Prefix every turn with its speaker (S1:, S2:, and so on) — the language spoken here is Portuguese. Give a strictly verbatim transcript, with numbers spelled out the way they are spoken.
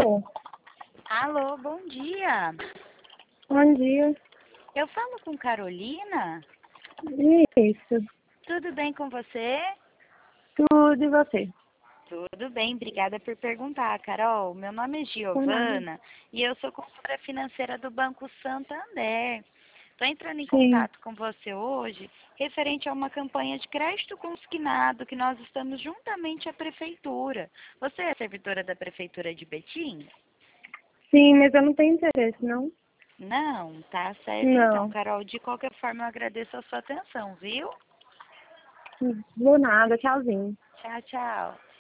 S1: Alô?
S2: Alô, bom dia.
S1: Bom dia.
S2: Eu falo com Carolina?
S1: Isso.
S2: Tudo bem com você?
S1: Tudo e você?
S2: Tudo bem, obrigada por perguntar, Carol. Meu nome é
S1: Por nada.
S2: Giovana e eu sou consultora financeira do Banco Santander. Estou entrando em
S1: Sim.
S2: contato com você hoje referente a uma campanha de crédito consignado que nós estamos juntamente à Prefeitura. Você é servidora da Prefeitura de Betim?
S1: Sim, mas eu não tenho interesse, não?
S2: Não, tá certo então,
S1: Não.
S2: Carol. De qualquer forma, eu agradeço a sua atenção, viu?
S1: Vou nada. Tchauzinho.
S2: Tchau, tchau.